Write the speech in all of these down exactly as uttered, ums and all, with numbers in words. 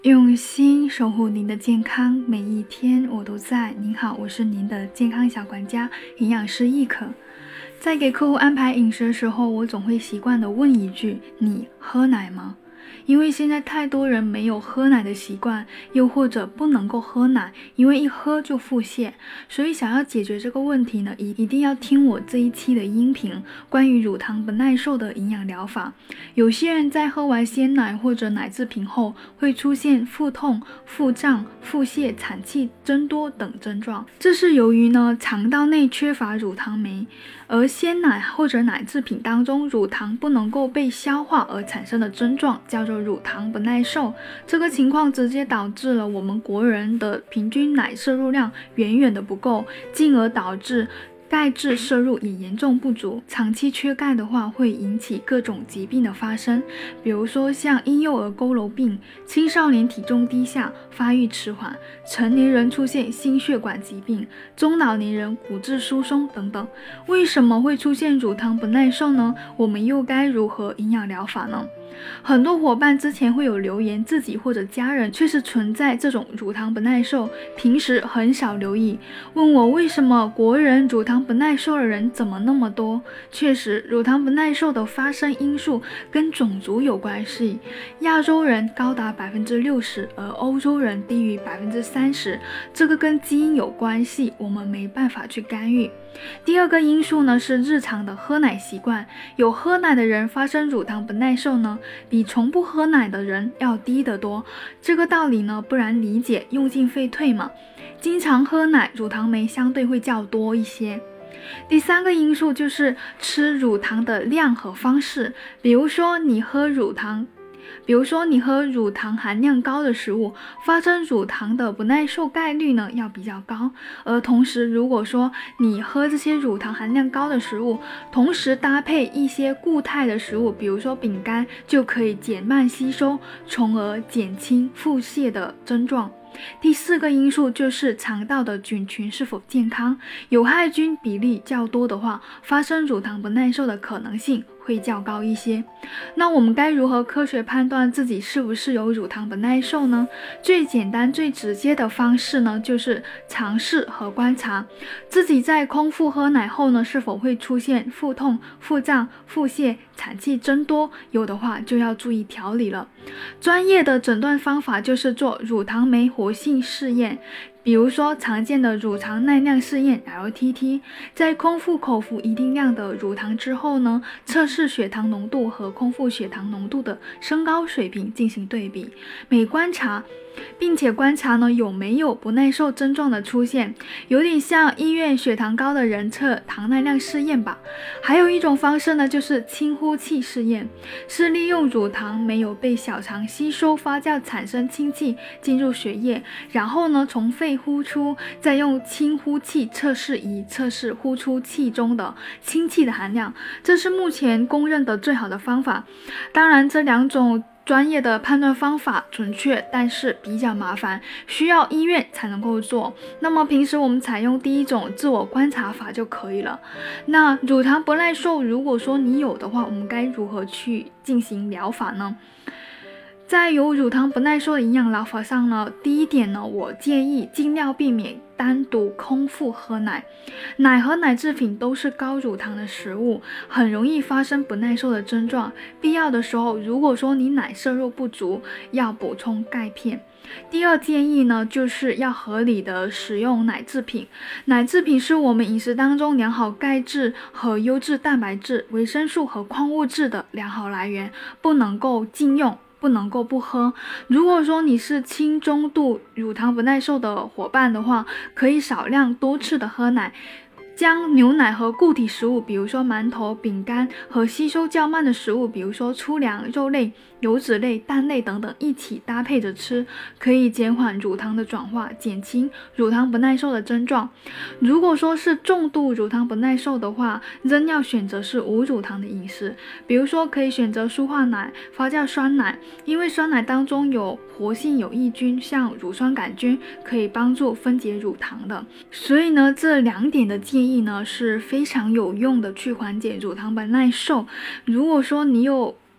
用心守护您的健康，每一天我都在。您好，我是您的健康小管家，营养师易可。在给客户安排饮食的时候，我总会习惯的问一句：你喝奶吗？因为现在太多人没有喝奶的习惯，又或者不能够喝奶，因为一喝就腹泻。所以想要解决这个问题呢，一定要听我这一期的音频，关于乳糖不耐受的营养疗法。有些人在喝完鲜奶或者奶制品后，会出现腹痛、腹胀、腹泻、产气增多等症状，这是由于呢肠道内缺乏乳糖酶，而鲜奶或者奶制品当中乳糖不能够被消化而产生的症状叫做乳糖不耐受。这个情况直接导致了我们国人的平均奶摄入量远远的不够，进而导致钙质摄入也严重不足。长期缺钙的话，会引起各种疾病的发生，比如说像婴幼儿佝偻病、青少年体重低下、发育迟缓、成年人出现心血管疾病、中老年人骨质疏松等等。为什么会出现乳糖不耐受呢？我们又该如何营养疗法呢？很多伙伴之前会有留言，自己或者家人确实存在这种乳糖不耐受，平时很少留意，问我为什么国人乳糖不耐受的人怎么那么多。确实，乳糖不耐受的发生因素跟种族有关系，亚洲人高达 百分之六十， 而欧洲人低于 百分之三十， 这个跟基因有关系，我们没办法去干预。第二个因素呢是日常的喝奶习惯，有喝奶的人发生乳糖不耐受呢，比从不喝奶的人要低得多。这个道理呢不难理解，用进废退嘛。经常喝奶，乳糖酶相对会较多一些。第三个因素就是吃乳糖的量和方式，比如说你喝乳糖比如说你喝乳糖含量高的食物，发生乳糖的不耐受概率呢要比较高。而同时，如果说你喝这些乳糖含量高的食物，同时搭配一些固态的食物，比如说饼干，就可以减慢吸收，从而减轻腹泻的症状。第四个因素就是肠道的菌群是否健康，有害菌比例较多的话，发生乳糖不耐受的可能性会较高一些。那我们该如何科学判断自己是不是有乳糖不耐受呢？最简单最直接的方式呢，就是尝试和观察自己在空腹喝奶后呢，是否会出现腹痛、腹胀、腹泻、产气增多，有的话就要注意调理了。专业的诊断方法就是做乳糖酶活性试验，比如说常见的乳糖耐量试验 L T T， 在空腹口服一定量的乳糖之后呢，测试血糖浓度和空腹血糖浓度的升高水平进行对比，每观察并且观察呢有没有不耐受症状的出现，有点像医院血糖高的人测糖耐量试验吧。还有一种方式呢，就是氢呼气试验，是利用乳糖没有被小肠吸收发酵产生氢气进入血液，然后呢从肺呼出，再用氢呼气测试仪测试呼出气中的氢气的含量，这是目前公认的最好的方法。当然，这两种专业的判断方法准确，但是比较麻烦，需要医院才能够做。那么平时我们采用第一种自我观察法就可以了。那乳糖不耐受，如果说你有的话，我们该如何去进行疗法呢？在有乳糖不耐受的营养疗法上呢，第一点呢，我建议尽量避免单独空腹喝奶。奶和奶制品都是高乳糖的食物，很容易发生不耐受的症状。必要的时候，如果说你奶摄入不足，要补充钙片。第二建议呢，就是要合理的使用奶制品。奶制品是我们饮食当中良好钙质和优质蛋白质、维生素和矿物质的良好来源，不能够禁用，不能够不喝。如果说你是轻中度乳糖不耐受的伙伴的话，可以少量多次的喝奶，将牛奶和固体食物，比如说馒头、饼干和吸收较慢的食物，比如说粗粮、肉类、油脂类、蛋类等等一起搭配着吃，可以减缓乳糖的转化，减轻乳糖不耐受的症状。如果说是重度乳糖不耐受的话，仍要选择是无乳糖的饮食，比如说可以选择舒化奶、发酵酸奶，因为酸奶当中有活性有益菌，像乳酸杆菌，可以帮助分解乳糖的。所以呢，这两点的建议呢是非常有用的，去缓解乳糖不耐受。如果说你有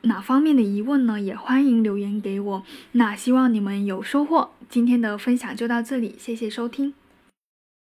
哪方面的疑问呢，也欢迎留言给我。那希望你们有收获，今天的分享就到这里，谢谢收听。